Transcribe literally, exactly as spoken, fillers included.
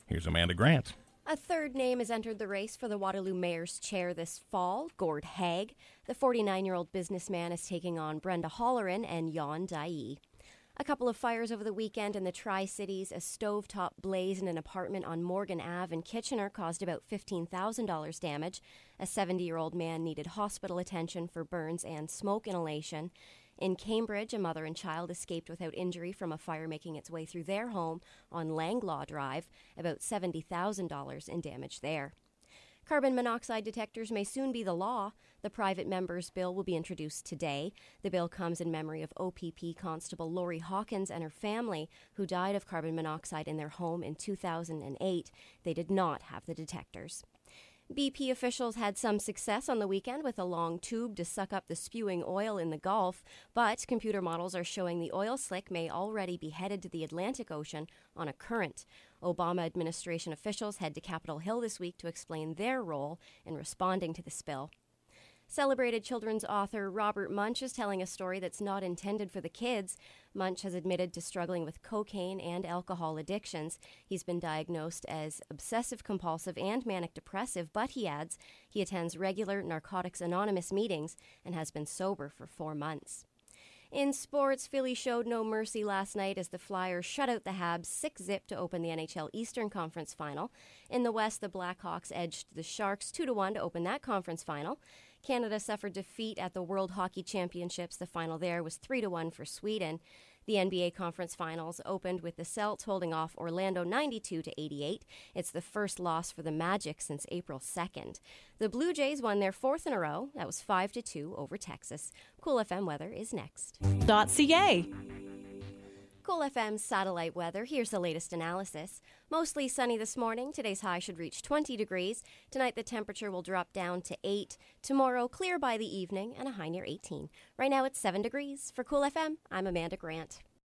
Here's Amanda Grant. A third name has entered the race for the Waterloo Mayor's chair this fall, Gord Haig. The forty-nine-year-old businessman is taking on Brenda Holleran and Jan Dai. A couple of fires over the weekend in the Tri-Cities. A stovetop blaze in an apartment on Morgan Avenue in Kitchener caused about fifteen thousand dollars damage. A seventy-year-old man needed hospital attention for burns and smoke inhalation. In Cambridge, a mother and child escaped without injury from a fire making its way through their home on Langlaw Drive. About seventy thousand dollars in damage there. Carbon monoxide detectors may soon be the law. The private member's bill will be introduced today. The bill comes in memory of O P P Constable Lori Hawkins and her family, who died of carbon monoxide in their home in two thousand eight. They did not have the detectors. B P officials had some success on the weekend with a long tube to suck up the spewing oil in the Gulf, but computer models are showing the oil slick may already be headed to the Atlantic Ocean on a current. Obama administration officials head to Capitol Hill this week to explain their role in responding to the spill. Celebrated children's author Robert Munsch is telling a story that's not intended for the kids. Munsch has admitted to struggling with cocaine and alcohol addictions. He's been diagnosed as obsessive-compulsive and manic-depressive, but he adds he attends regular Narcotics Anonymous meetings and has been sober for four months. In sports, Philly showed no mercy last night as the Flyers shut out the Habs six zip to open the N H L Eastern Conference Final. In the West, the Blackhawks edged the Sharks two to one to open that conference final. Canada suffered defeat at the World Hockey Championships. The final there was three to one for Sweden. The N B A Conference Finals opened with the Celts holding off Orlando ninety-two to eighty-eight. It's the first loss for the Magic since April second. The Blue Jays won their fourth in a row. That was five to two over Texas. Cool F M weather is next. .ca. Cool F M's satellite weather. Here's the latest analysis. Mostly sunny this morning. Today's high should reach twenty degrees. Tonight the temperature will drop down to eight. Tomorrow clear by the evening and a high near eighteen. Right now it's seven degrees. For Cool F M, I'm Amanda Grant.